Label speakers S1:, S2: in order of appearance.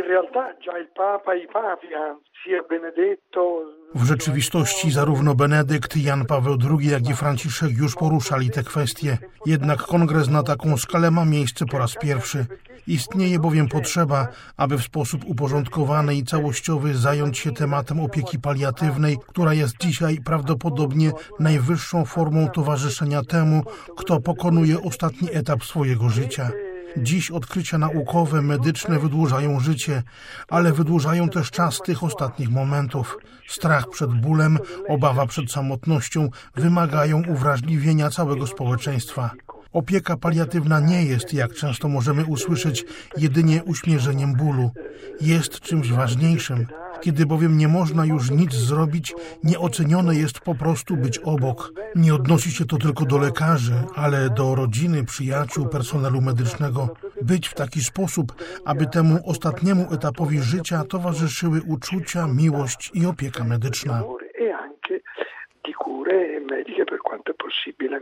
S1: W rzeczywistości zarówno Benedykt, Jan Paweł II, jak i Franciszek już poruszali te kwestie. Jednak kongres na taką skalę ma miejsce po raz pierwszy. Istnieje bowiem potrzeba, aby w sposób uporządkowany i całościowy zająć się tematem opieki paliatywnej, która jest dzisiaj prawdopodobnie najwyższą formą towarzyszenia temu, kto pokonuje ostatni etap swojego życia. Dziś odkrycia naukowe, medyczne wydłużają życie, ale wydłużają też czas tych ostatnich momentów. Strach przed bólem, obawa przed samotnością wymagają uwrażliwienia całego społeczeństwa. Opieka paliatywna nie jest, jak często możemy usłyszeć, jedynie uśmierzeniem bólu. Jest czymś ważniejszym. Kiedy bowiem nie można już nic zrobić, nieocenione jest po prostu być obok. Nie odnosi się to tylko do lekarzy, ale do rodziny, przyjaciół, personelu medycznego. Być w taki sposób, aby temu ostatniemu etapowi życia towarzyszyły uczucia, miłość i opieka medyczna.